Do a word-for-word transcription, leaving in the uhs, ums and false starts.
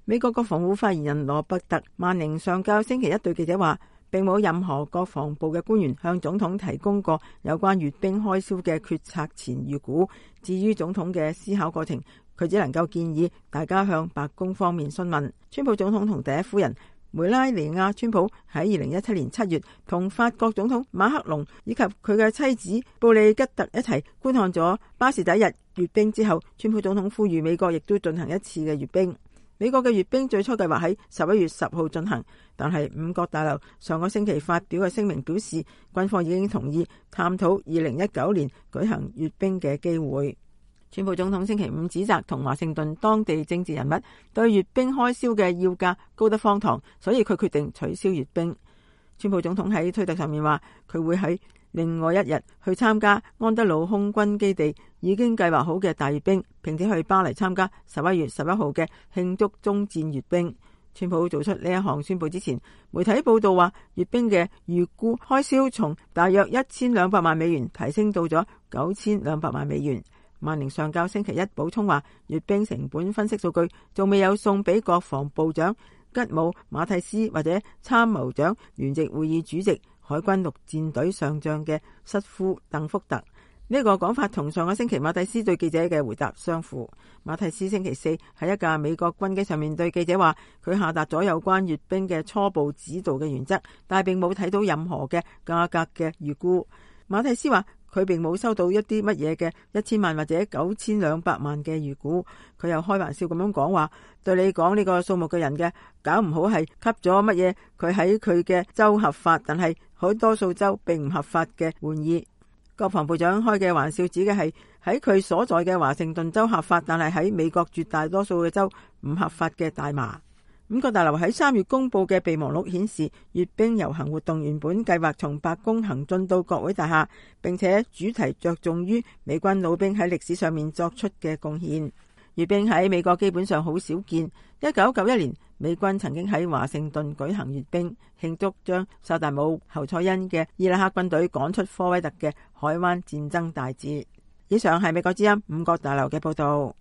美國國防部發言人羅伯特·曼寧上校星期一對記者話，並冇任何國防部嘅官員向總統提供過有關閱兵開銷嘅決策前預估。至於總統嘅思考過程，佢只能夠建議大家向白宮方面詢問。川普總統同第一夫人梅拉尼亞·川普喺二零一七年七月同法國總統馬克龍以及佢嘅妻子布利吉特一齊觀看咗巴士底日閱兵之後，川普總統呼籲美國亦都進行一次嘅閱兵。美國嘅閱兵最初計劃喺十一月十號進行，但係五角大樓上個星期發表嘅聲明表示，軍方已經同意探討二零一九年舉行閱兵嘅機會。川普總統星期五指責同華盛頓當地政治人物對閱兵開銷嘅要價高得荒唐，所以佢決定取消閱兵。川普總統喺推特上面話，佢會喺另外一日去參加安德魯空軍基地已經計劃好嘅大閱兵，並且去巴黎參加十一月十一號嘅慶祝終戰閱兵。川普做出呢一項宣佈之前，媒體報道話，閱兵嘅預估開銷從大約一千兩百萬美元提升到咗九千兩百萬美元。曼寧上校星期一補充話，閱兵成本分析數據仲未有送俾國防部長吉姆馬蒂斯或者參謀長聯席會議主席海軍陸戰隊上將嘅瑟夫鄧福特。呢個講法同上個星期馬蒂斯對記者嘅回答相符。馬蒂斯星期四喺一架美國軍機上面對記者話，佢下達咗有關閱兵嘅初步指導嘅原則，但係並冇睇到任何嘅價格嘅預估。馬蒂斯話，佢並冇收到一啲乜嘢嘅一千萬或者九千兩百萬嘅預估。佢又開玩笑咁樣講話，對你講呢個數目嘅人嘅，搞唔好係吸咗乜嘢佢喺佢嘅州合法，但係好多數州並唔合法嘅玩意。國防部長開嘅玩笑指嘅係喺佢所在嘅華盛頓州合法，但係喺美國絕大多數嘅州唔合法嘅大麻。五角大樓喺三月公布嘅備忘錄顯示，閱兵遊行活動原本計劃從白宮行進到國會大廈，並且主題着重於美軍老兵喺歷史上面作出嘅貢獻。閱兵喺美國基本上好少見。一九九一年，美軍曾經喺華盛頓舉行閱兵，慶祝將薩達姆侯賽因嘅伊拉克軍隊趕出科威特嘅海灣戰爭大捷。以上係美國之音五角大樓嘅報道。